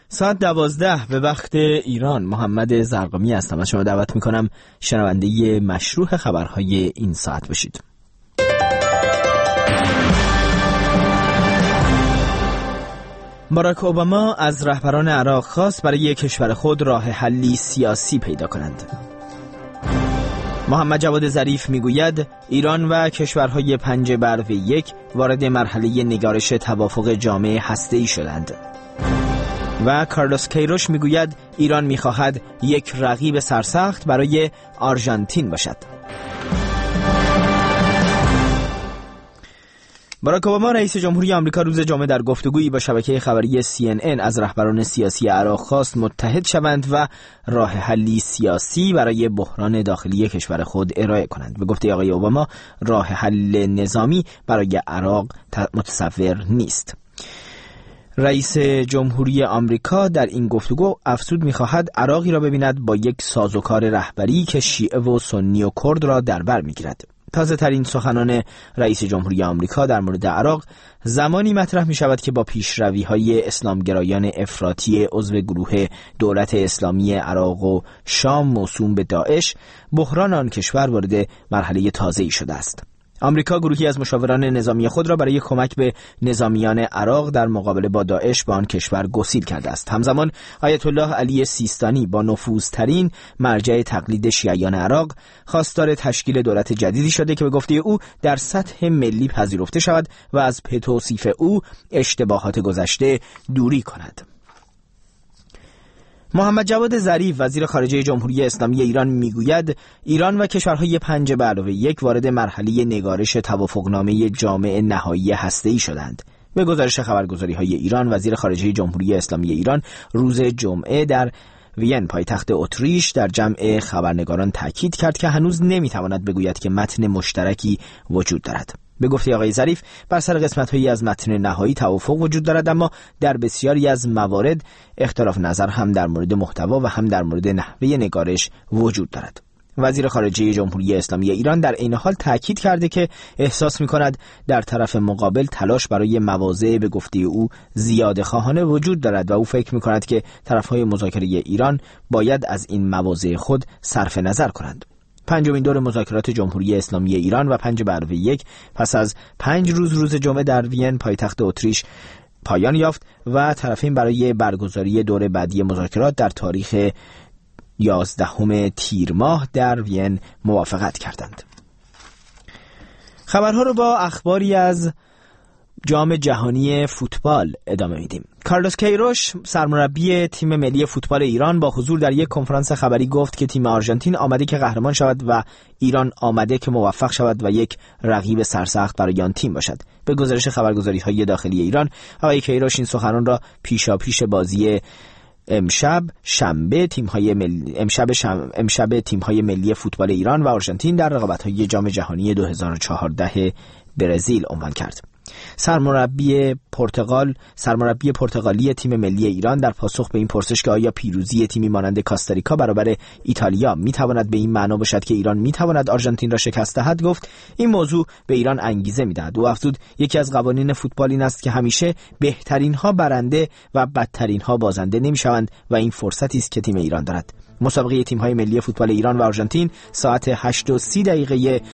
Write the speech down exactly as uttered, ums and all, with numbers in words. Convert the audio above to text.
ساعت دوازده به وقت ایران. محمد زرقامی هستم. از شما دعوت میکنم شنونده مشروع خبرهای این ساعت باشید. باراک اوباما از رهبران عراق خواست برای کشور خود راه حلی سیاسی پیدا کنند. محمد جواد ظریف میگوید ایران و کشورهای پنج برو یک وارد مرحله نگارش توافق جامع هسته‌ای شدند. و کارلوس کیروش میگوید ایران میخواهد یک رقیب سرسخت برای آرژانتین باشد. باراک اوباما رئیس جمهوری آمریکا روز جمعه در گفتگویی با شبکه خبری سی ان ان از رهبران سیاسی عراق خواست متحد شوند و راه حلی سیاسی برای بحران داخلی کشور خود ارائه کنند. به گفته آقای اوباما راه حل نظامی برای عراق متصور نیست. رئیس جمهوری آمریکا در این گفتگو افزود می‌خواهد عراقی را ببیند با یک سازوکار رهبری که شیعه و سنی و کرد را در بر می‌گیرد. تازه ترین سخنان رئیس جمهوری آمریکا در مورد عراق زمانی مطرح می شود که با پیشروی‌های اسلامگرایان افراطی عضو گروه دولت اسلامی عراق و شام موسوم به داعش بحران آن کشور وارد مرحله تازه‌ای شده است. آمریکا گروهی از مشاوران نظامی خود را برای کمک به نظامیان عراق در مقابله با داعش به آن کشور گسیل کرده است. همزمان آیت الله علی سیستانی با نفوذترین مرجع تقلید شیعیان عراق خواستار تشکیل دولت جدیدی شده که به گفته او در سطح ملی پذیرفته شود و از توصیف او اشتباهات گذشته دوری کند. محمد جواد ظریف وزیر خارجه جمهوری اسلامی ایران میگوید ایران و کشورهای پنج به علاوه یک وارد مرحله نگارش توافقنامه جامع نهایی هسته‌ای شدند. به گزارش خبرگزاری‌های ایران، وزیر خارجه جمهوری اسلامی ایران روز جمعه در وین پایتخت اتریش در جمع خبرنگاران تاکید کرد که هنوز نمیتواند بگوید که متن مشترکی وجود دارد. به گفته آقای ظریف بر سر قسمت‌هایی از متن نهایی توافق وجود دارد، اما در بسیاری از موارد اختلاف نظر هم در مورد محتوا و هم در مورد نحوه نگارش وجود دارد. وزیر خارجه جمهوری اسلامی ایران در این حال تاکید کرده که احساس می‌کند در طرف مقابل تلاش برای مواضع به گفته او زیاده خواهانه وجود دارد و او فکر می‌کند که طرف‌های مذاکره ایران باید از این مواضع خود صرف نظر کنند. پنجمین دور مذاکرات جمهوری اسلامی ایران و پنج به علاوه یک پس از پنج روز روز جمعه در وین پایتخت اتریش پایان یافت و طرفین برای برگزاری دور بعدی مذاکرات در تاریخ یازدهم تیر ماه در وین موافقت کردند. خبرها رو با اخباری از جام جهانی فوتبال ادامه میدیم. کارلوس کیروش سرمربی تیم ملی فوتبال ایران با حضور در یک کنفرانس خبری گفت که تیم آرژانتین آمده که قهرمان شود و ایران آمده که موفق شود و یک رقیب سرسخت برای آن تیم باشد. به گزارش خبرگزاری‌های داخلی ایران، آقای کیروش این سخنان را پیشاپیش بازی امشب شنبه تیم‌های ملی امشب شم... امشب تیم‌های ملی فوتبال ایران و آرژانتین در رقابت‌های جام جهانی دو هزار و چهارده برزیل عنوان کرد. سرمربی پرتغال سرمربی پرتغالی تیم ملی ایران در پاسخ به این پرسش که آیا پیروزی تیمی مانند کاستاریکا برابر ایتالیا میتواند به این معنا باشد که ایران میتواند آرژانتین را شکست دهد، گفت این موضوع به ایران انگیزه میدهد. او افزود یکی از قوانین فوتبال این است که همیشه بهترین ها برنده و بدترین ها بازنده نمیشوند و این فرصتی است که تیم ایران دارد. مسابقه تیم‌های ملی فوتبال ایران و آرژانتین ساعت هشت و سی دقیقه